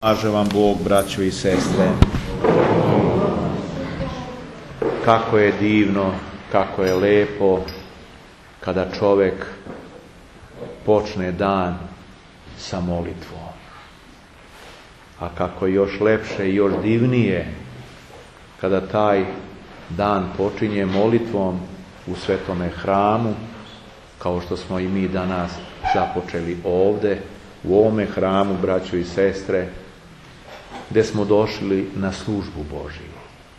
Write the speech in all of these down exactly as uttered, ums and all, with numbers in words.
Kaže vam Bog, braćo i sestre, kako je divno, kako je lepo kada čovjek počne dan sa molitvom. A kako je još lepše i još divnije kada taj dan počinje molitvom u svetome hramu, kao što smo i mi danas započeli ovdje, u ovome hramu, braćo i sestre, gdje smo došli na službu Božiju.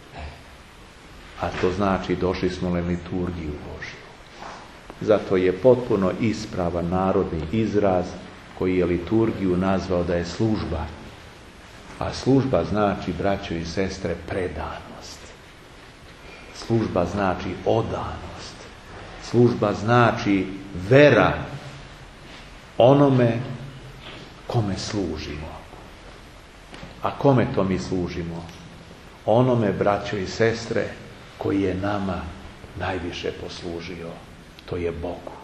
A to znači došli smo na liturgiju Božiju. Zato je potpuno ispravan narodni izraz koji je liturgiju nazvao da je služba. A služba znači, braćo i sestre, predanost. Služba znači odanost. Služba znači vera onome kome služimo. A kome to mi služimo? Onome, braćo i sestre, koji je nama najviše poslužio. To je Bogu.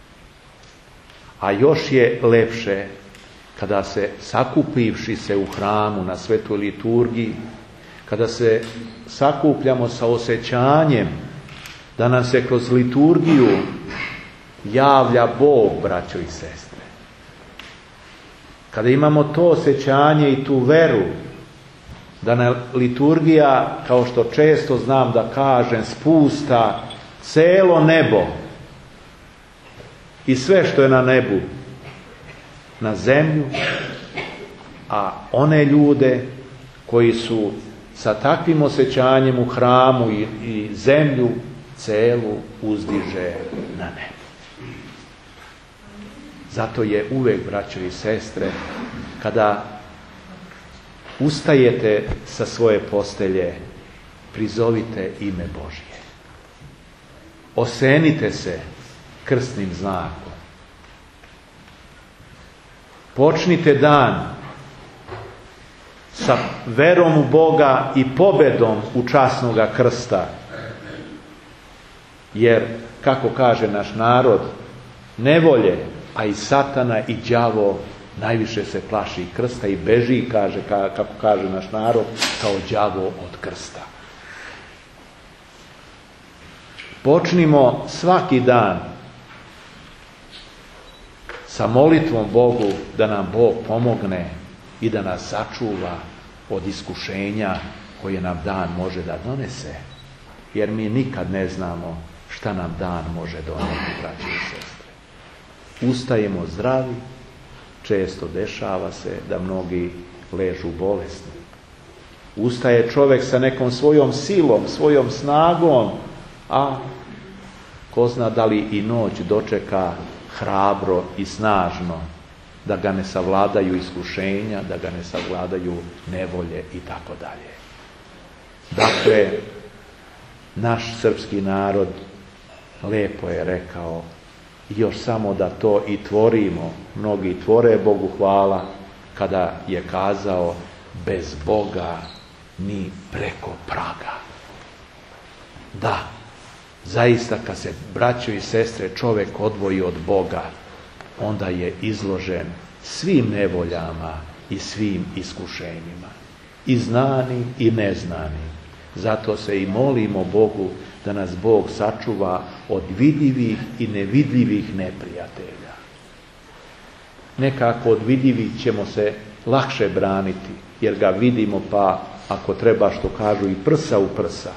A još je lepše kada se, sakupivši se u hramu na svetoj liturgiji, kada se sakupljamo sa osjećanjem da nam se kroz liturgiju javlja Bog, braćo i sestre. Kada imamo to osjećanje i tu veru da na liturgija, kao što često znam da kažem, spusta celo nebo i sve što je na nebu na zemlju, a one ljude koji su sa takvim osjećanjem u hramu i, i zemlju celu uzdiže na nebo. Zato je uvek, braćo i sestre, kada ustajete sa svoje postelje, prizovite ime Božje. Osenite se krstnim znakom. Počnite dan sa verom u Boga i pobedom u časnoga krsta. Jer, kako kaže naš narod, nevolje, a i satana i đavo najviše se plaši krsta i beži, kaže, kako kaže naš narod, kao đavo od krsta. Počnimo svaki dan sa molitvom Bogu da nam Bog pomogne i da nas sačuva od iskušenja koje nam dan može da donese. Jer mi nikad ne znamo šta nam dan može doneti, braći i sestre. Ustajemo zdravi, često dešava se da mnogi ležu bolesni. Ustaje čovjek sa nekom svojom silom, svojom snagom, a ko zna da li i noć dočeka hrabro i snažno, da ga ne savladaju iskušenja, da ga ne savladaju nevolje i tako dalje. Dakle, naš srpski narod lepo je rekao, još samo da to i tvorimo, mnogi tvore, Bogu hvala, kada je kazao bez Boga ni preko praga. Da, zaista kad se, braćo i sestre, čovjek odvoji od Boga, onda je izložen svim nevoljama i svim iskušenjima, i znani i neznani. Zato se i molimo Bogu da nas Bog sačuva od vidljivih i nevidljivih neprijatelja. Nekako od vidljivih ćemo se lakše braniti, jer ga vidimo, pa ako treba, što kažu, i prsa u prsa.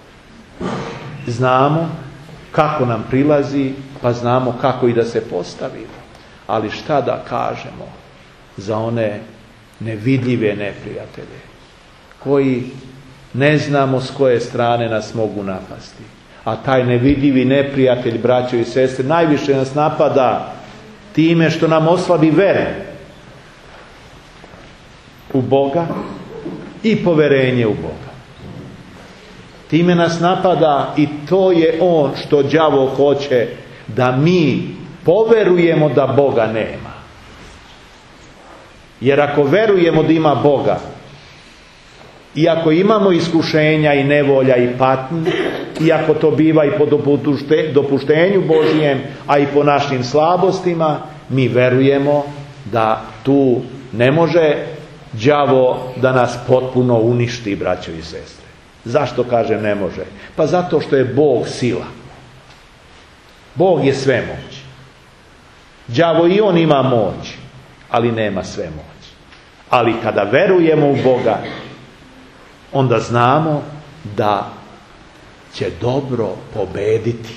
Znamo kako nam prilazi, pa znamo kako i da se postavimo. Ali šta da kažemo za one nevidljive neprijatelje, koji ne znamo s koje strane nas mogu napasti. A taj nevidljivi neprijatelj, braćo i sestre, najviše nas napada time što nam oslabi veru u Boga i poverenje u Boga. Time nas napada i to je on što đavo hoće, da mi poverujemo da Boga nema. Jer ako verujemo da ima Boga, i ako imamo iskušenja i nevolja i patnji, i ako to biva i po dopuštenju Božijem, a i po našim slabostima, mi verujemo da tu ne može đavo da nas potpuno uništi, braćo i sestre. Zašto kaže ne može? Pa zato što je Bog sila. Bog je svemoć. Đavo i on ima moć, ali nema svemoć. Ali kada verujemo u Boga, onda znamo da će dobro pobediti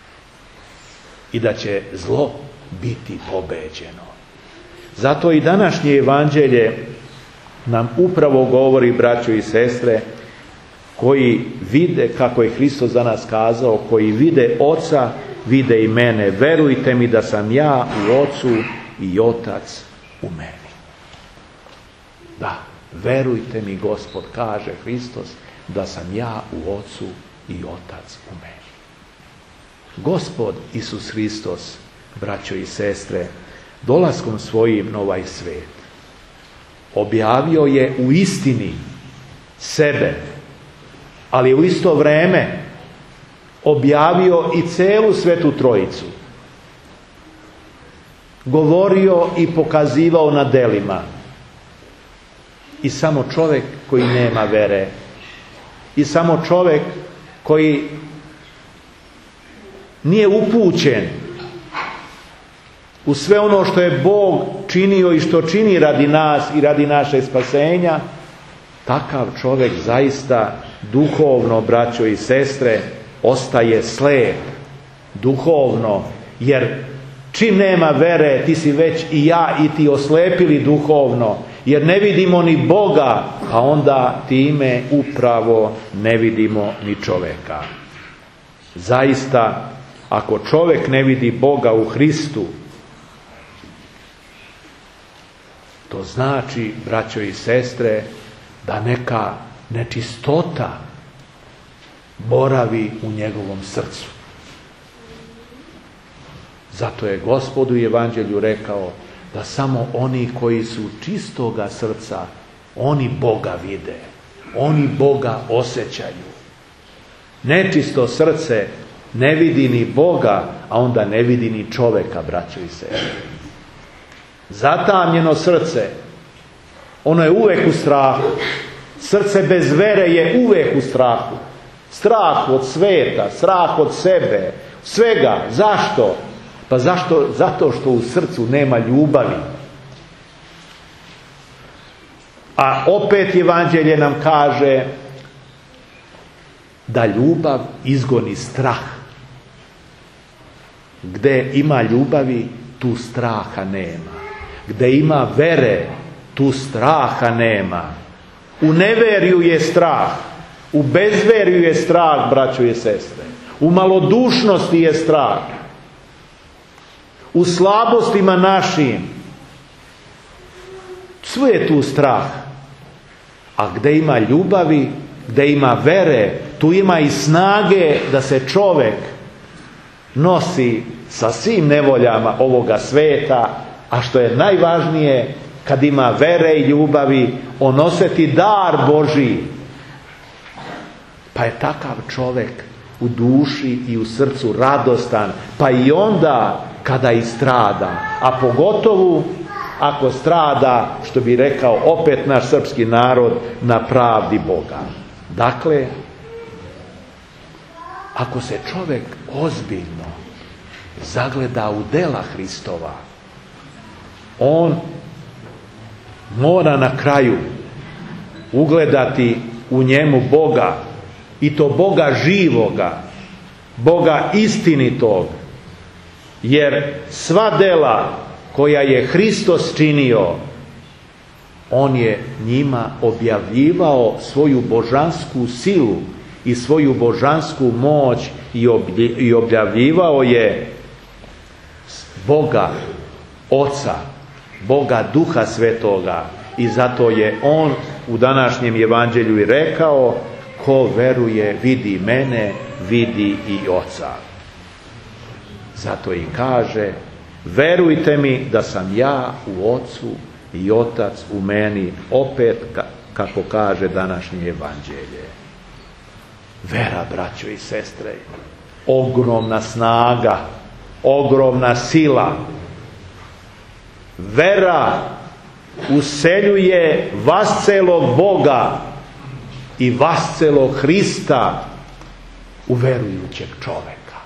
i da će zlo biti pobeđeno. Zato i današnje evanđelje nam upravo govori, braćo i sestre, koji vide, kako je Hristos za nas kazao, koji vide Oca, vide i mene. Verujte mi da sam ja u Ocu i Otac u meni. Da, verujte mi, Gospod, kaže Hristos, da sam ja u Ocu i Otac u meni. Gospod Isus Hristos, braćo i sestre, dolaskom svojim na ovaj svijet objavio je u istini sebe, ali u isto vrijeme objavio i celu Svetu Trojicu. Govorio i pokazivao na delima. I samo čovjek koji nema vere, i samo čovjek koji nije upućen u sve ono što je Bog činio i što čini radi nas i radi naše spasenja, takav čovjek zaista duhovno, braćo i sestre, ostaje slijep duhovno, jer čim nema vere, ti si već i ja i ti oslepili duhovno, jer ne vidimo ni Boga, a onda time upravo ne vidimo ni čovjeka. Zaista, ako čovjek ne vidi Boga u Hristu, to znači, braćo i sestre, da neka nečistota boravi u njegovom srcu. Zato je Gospod u Evanđelju rekao da samo oni koji su čistoga srca, oni Boga vide, oni Boga osjećaju. Nečisto srce ne vidi ni Boga, a onda ne vidi ni čovjeka, braćo i sestre. Zatamnjeno srce, ono je uvijek u strahu. Srce bez vere je uvijek u strahu. Strah od sveta, strah od sebe, svega. Zašto? Pa zašto? Zato što u srcu nema ljubavi. A opet Evanđelje nam kaže da ljubav izgoni strah. Gdje ima ljubavi, tu straha nema. Gdje ima vere, tu straha nema. U neverju je strah. U bezverju je strah, braćo i sestre. U malodušnosti je strah. U slabostima našim. Sve je tu strah. A gdje ima ljubavi, gdje ima vere, tu ima i snage da se čovjek nosi sa svim nevoljama ovoga sveta, a što je najvažnije, kad ima vere i ljubavi, on osjeti dar Božji. Pa je takav čovjek u duši i u srcu radostan, pa i onda kada i strada, a pogotovo ako strada, što bi rekao opet naš srpski narod, na pravdi Boga. Dakle, ako se čovjek ozbiljno zagleda u dela Hristova, on mora na kraju ugledati u njemu Boga, i to Boga živoga, Boga istinitog, jer sva dela koja je Hristos činio, on je njima objavljivao svoju božansku silu i svoju božansku moć i objavljivao je Boga Oca, Boga Duha Svetoga, i zato je on u današnjem Evanđelju i rekao: ko veruje vidi mene, vidi i Oca. Zato i kaže: verujte mi da sam ja u Ocu i Otac u meni, opet kako kaže današnje Evanđelje. Vera, braćo i sestre, ogromna snaga, ogromna sila. Vera useljuje vascelog Boga i vascelog Hrista u verujućeg čoveka.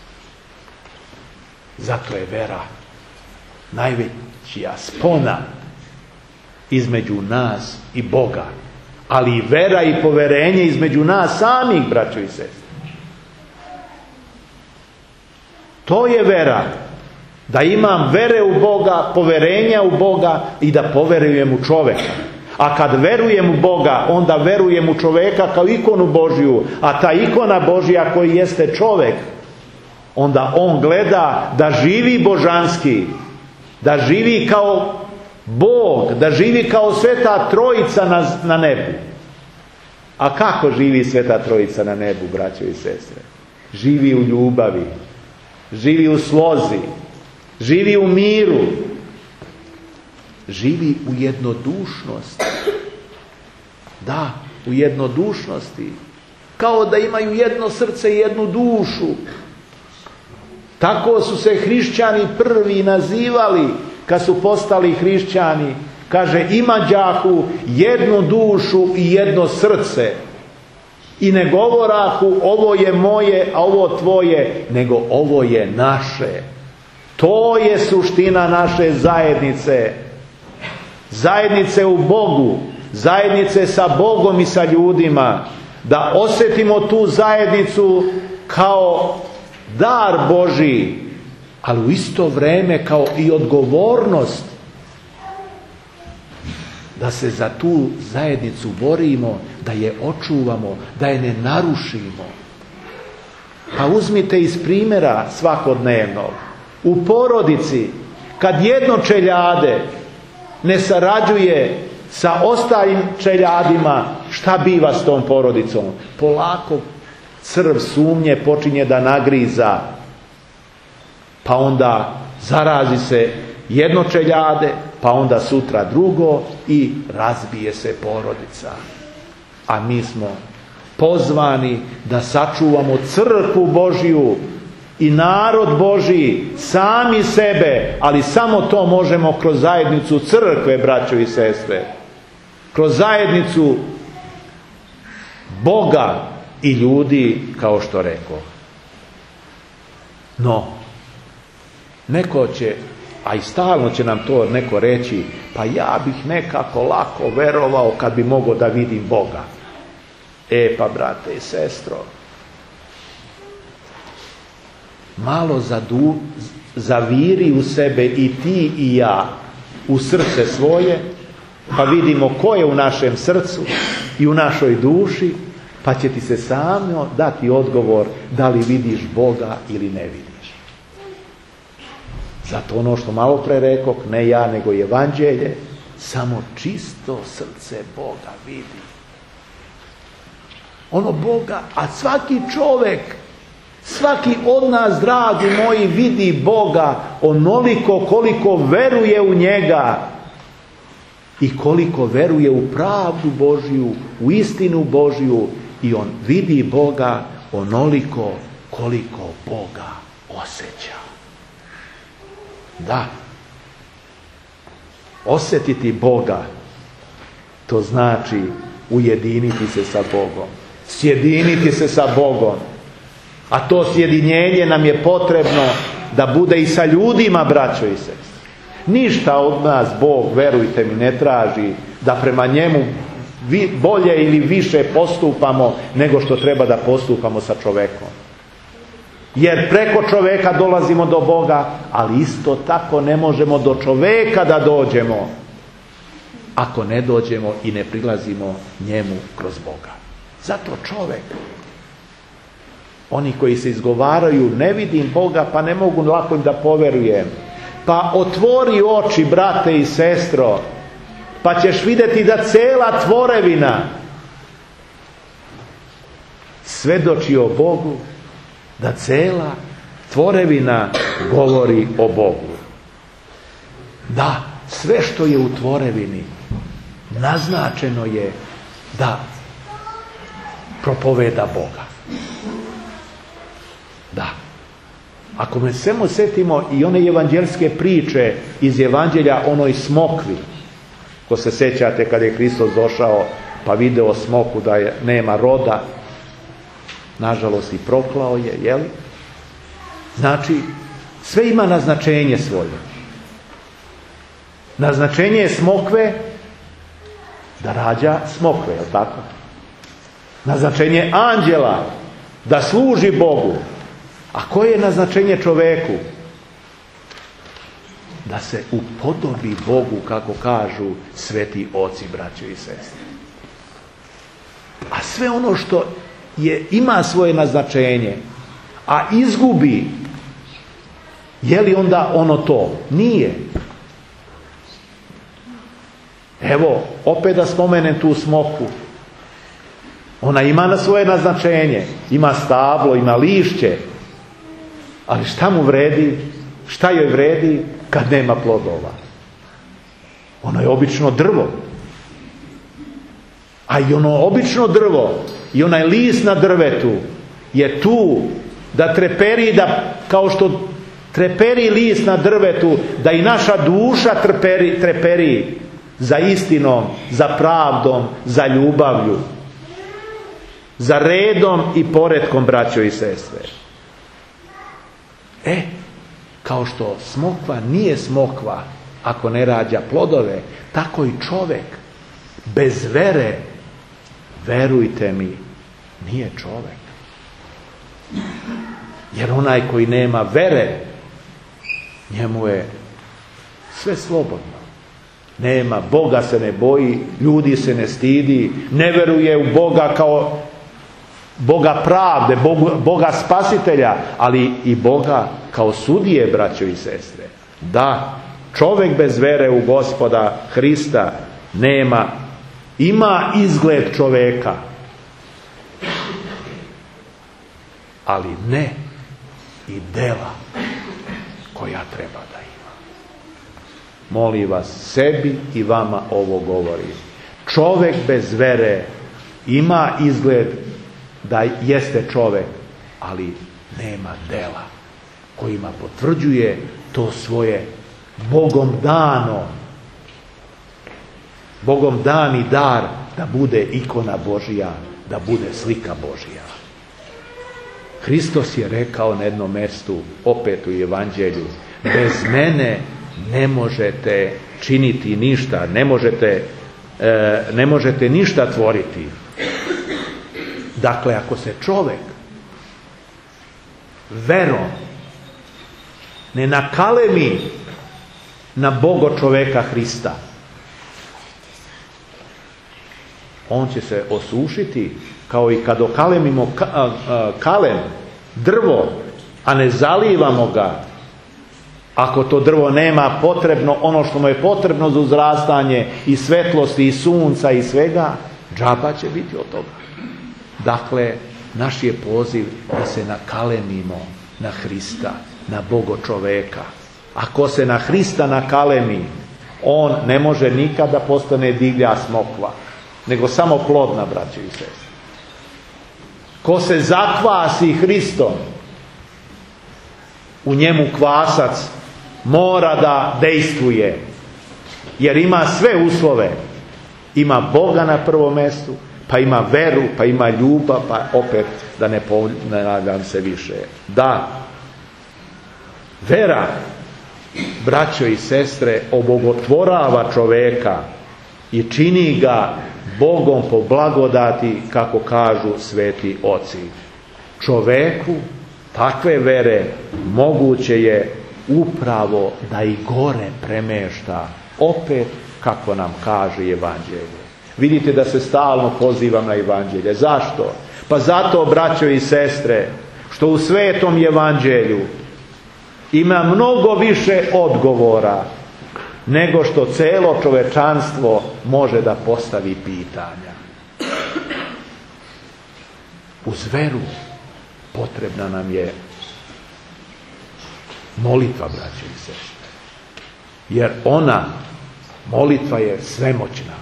Zato je vera najveća spona između nas i Boga, ali i vera i poverenje između nas samih, braćo i sestre. To je vera. Da imam vere u Boga, poverenja u Boga i da poverujem u čoveka. A kad verujem u Boga, onda verujem u čoveka kao ikonu Božju. A ta ikona Božja koji jeste čovek, onda on gleda da živi božanski, da živi kao Bog, da živi kao Sveta Trojica na, na nebu. A kako živi Sveta Trojica na nebu, braćo i sestre? Živi u ljubavi, živi u slozi, živi u miru, živi u jednodušnosti. Da, u jednodušnosti. Kao da imaju jedno srce i jednu dušu. Tako su se hrišćani prvi nazivali kad su postali hrišćani. Kaže, imađahu jednu dušu i jedno srce. I ne govorahu ovo je moje, a ovo tvoje, nego ovo je naše. To je suština naše zajednice. Zajednice u Bogu, zajednice sa Bogom i sa ljudima. Da osjetimo tu zajednicu kao dar Božji, ali u isto vrijeme kao i odgovornost da se za tu zajednicu borimo, da je očuvamo, da je ne narušimo. Pa uzmite iz primjera svakodnevnog. U porodici, kad jedno čeljade ne sarađuje sa ostalim čeljadima, šta biva s tom porodicom? Polako crv sumnje počinje da nagriza, pa onda zarazi se jedno čeljade, pa onda sutra drugo i razbije se porodica. A mi smo pozvani da sačuvamo crkvu Božju i narod Božji, sami sebe, ali samo to možemo kroz zajednicu crkve, braćo i sestre. Kroz zajednicu Boga i ljudi, kao što rekao. No, neko će, a i stalno će nam to neko reći, pa ja bih nekako lako verovao kad bi mogao da vidim Boga. E pa, brate i sestro, malo zadu, zaviri u sebe i ti i ja u srce svoje, pa vidimo ko je u našem srcu i u našoj duši, pa će ti se samo dati odgovor da li vidiš Boga ili ne vidiš. Zato ono što malo pre rekoh, ne ja nego evanđelje, samo čisto srce Boga vidi. Ono Boga, a svaki čovjek, svaki od nas, dragi moji, vidi Boga onoliko koliko veruje u njega i koliko veruje u pravdu Božju, u istinu Božju, i on vidi Boga onoliko koliko Boga osjeća. Da, osjetiti Boga, to znači ujediniti se sa Bogom, sjediniti se sa Bogom. A to sjedinjenje nam je potrebno da bude i sa ljudima, braćo i sestre. Ništa od nas Bog, verujte mi, ne traži da prema njemu bolje ili više postupamo nego što treba da postupamo sa čovekom. Jer preko čoveka dolazimo do Boga, ali isto tako ne možemo do čoveka da dođemo ako ne dođemo i ne prilazimo njemu kroz Boga. Zato čovek, oni koji se izgovaraju, ne vidim Boga, pa ne mogu lako im da poverujem. Pa otvori oči, brate i sestro, pa ćeš vidjeti da cela tvorevina svedoči o Bogu, da cela tvorevina govori o Bogu. Da, sve što je u tvorevini naznačeno je da propoveda Boga. Da. Ako me samo setimo i one evanđelske priče iz evanđelja onoj smokvi, Ko se sjećate kad je Hristos došao pa video smoku da je, nema roda, nažalost i proklao je, jeli? Znači, sve ima naznačenje svoje. Naznačenje je smokve da rađa smokve, je li tako? Naznačenje anđela da služi Bogu. A koje je naznačenje čoveku? Da se upodobi Bogu, kako kažu sveti oci, braćo i sestre. A sve ono što je, ima svoje naznačenje, a izgubi, je li onda ono to? Nije. Evo, opet da spomenem tu smoku. Ona ima na svoje naznačenje. Ima stablo, ima lišće. Ali šta mu vredi? Šta joj vredi kad nema plodova? Ono je obično drvo. A i ono obično drvo i onaj list na drvetu je tu da treperi, da kao što treperi list na drvetu, da i naša duša treperi, treperi za istinom, za pravdom, za ljubavlju, za redom i poretkom, braćo i sestre. E, kao što smokva nije smokva ako ne rađa plodove, tako i čovjek bez vere, verujte mi, nije čovjek. Jer onaj koji nema vere, njemu je sve slobodno. Nema, Boga se ne boji, ljudi se ne stidi, ne veruje u Boga kao Boga pravde, Boga, Boga spasitelja, ali i Boga kao sudije, braćo i sestre. Da, čovjek bez vere u Gospoda Hrista nema, ima izgled čovjeka, ali ne i dela koja treba da ima. Molim vas, sebi i vama ovo govorim. Čovjek bez vere ima izgled da jeste čovjek, ali nema dela kojima potvrđuje to svoje Bogom dano, Bogom dani dar da bude ikona Božja, da bude slika Božja. Hristos je rekao na jednom mjestu, opet u Evanđelju, bez mene ne možete činiti ništa, ne možete, e, ne možete ništa tvoriti. Dakle, ako se čovjek verom ne nakalemi na Bogo čovjeka Hrista, on će se osušiti kao i kad okalemimo kalem, drvo, a ne zalivamo ga. Ako to drvo nema potrebno, ono što mu je potrebno za uzrastanje i svetlosti i sunca i svega, džaba će biti od toga. Dakle, naš je poziv da se nakalemimo na Hrista, na Bogo čoveka. Ako se na Hrista nakalemi, on ne može nikada postane divlja smokva, nego samo plodna, braćo i sestre. Ko se zakvasi Hristom, u njemu kvasac mora da dejstvuje, jer ima sve uslove. Ima Boga na prvom mjestu, pa ima veru, pa ima ljubav, pa opet da ne ponavljam se više. Da, vera, braćo i sestre, obogotvorava čoveka i čini ga Bogom po blagodati, kako kažu sveti oci. Čoveku takve vere moguće je upravo da i gore premešta, opet kako nam kaže Evanđelje. Vidite da se stalno pozivam na Evanđelje. Zašto? Pa zato, braćo i sestre, što u svetom Evanđelju ima mnogo više odgovora nego što celo čovečanstvo može da postavi pitanja. Uz veru potrebna nam je molitva, braćo i sestre. Jer ona, molitva je svemoćna.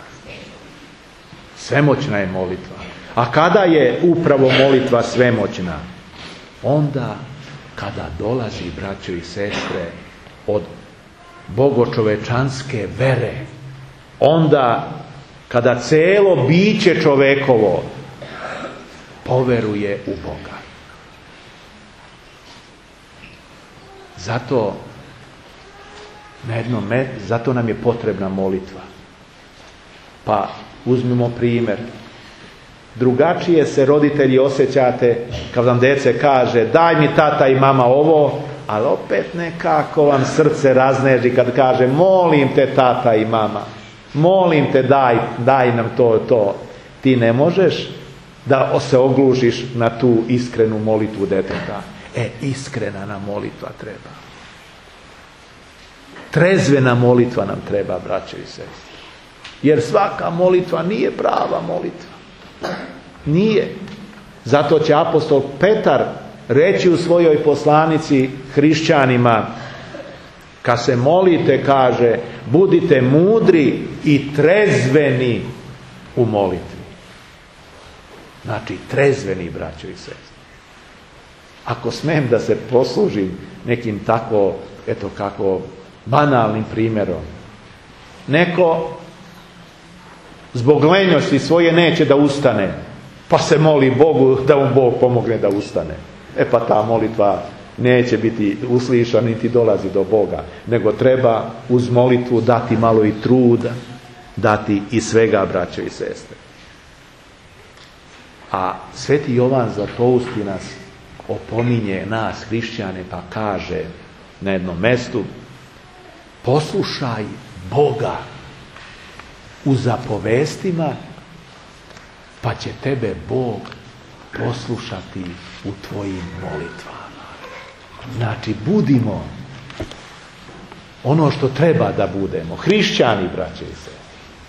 Svemoćna je molitva. A kada je upravo molitva svemoćna? Onda kada dolazi, braćo i sestre, od bogočovečanske vere onda kada celo biće čovekovo poveruje u Boga. Zato, na jednom, zato nam je potrebna molitva. Pa uzmimo primjer. Drugačije se roditelji osjećate kad vam dece kaže daj mi tata i mama ovo, ali opet nekako vam srce razneži kad kaže molim te tata i mama, molim te daj, daj nam to to. Ti ne možeš da se oglušiš na tu iskrenu molitvu deteta. E, iskrena nam molitva treba. Trezvena molitva nam treba, braćo i sestre. Jer svaka molitva nije prava molitva. Nije. Zato će apostol Petar reći u svojoj poslanici hrišćanima, kad se molite, kaže, budite mudri i trezveni u molitvi. Znači, trezveni, braćo i sestre. Ako smem da se poslužim nekim tako, eto kako, banalnim primjerom. Neko zbog lenjosti svoje neće da ustane, pa se moli Bogu da mu Bog pomogne da ustane. E pa ta molitva neće biti uslišana niti dolazi do Boga, nego treba uz molitvu dati malo i truda, dati i svega, braćo i sestre. A sveti Jovan Zlatousti nas opominje, nas hrišćane, pa kaže na jednom mestu, poslušaj Boga u zapovestima, pa će tebe Bog poslušati u tvojim molitvama. Znači, budimo ono što treba da budemo. Hrišćani, braće i sestre.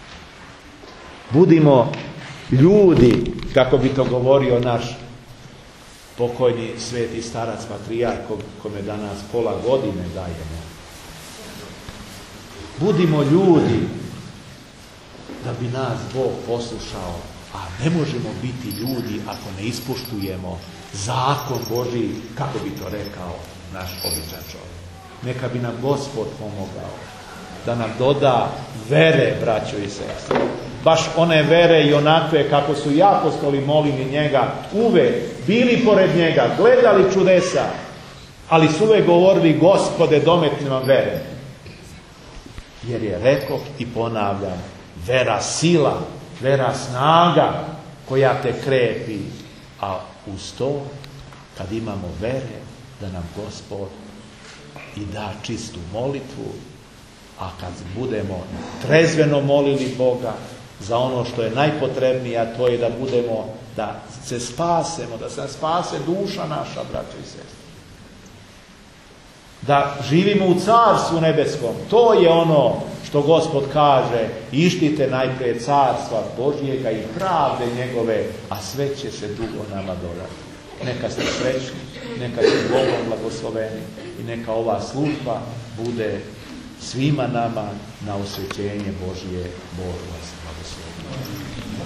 Budimo ljudi, kako bi to govorio naš pokojni sveti starac patrijarh, kome danas pola godine dajemo. Budimo ljudi da bi nas Bog poslušao, a ne možemo biti ljudi ako ne ispoštujemo zakon Božji, kako bi to rekao naš običan čovjek. Neka bi nam Gospod pomogao da nam doda vere, braćo i sestre. Baš one vere i onakve kako su i apostoli molili njega, uvek bili pored njega, gledali čudesa, ali su uvek govorili, Gospode, dometni nam vere. Jer je, rekoh i ponavljam, vera sila, vera snaga koja te krepi, a uz to, kad imamo vere, da nam Gospod i da čistu molitvu, a kad budemo trezveno molili Boga za ono što je najpotrebnije, a to je da budemo, da se spasemo, da se spase duša naša, braćo i sestre. Da živimo u carstvu nebeskom. To je ono što Gospod kaže, ištite najprije carstva Božjega i pravde njegove, a sve će se dugo nama dodati. Neka ste srećni, neka ste Bogom blagosloveni i neka ova služba bude svima nama na osvećenje Božje. Bog vas blagoslovi.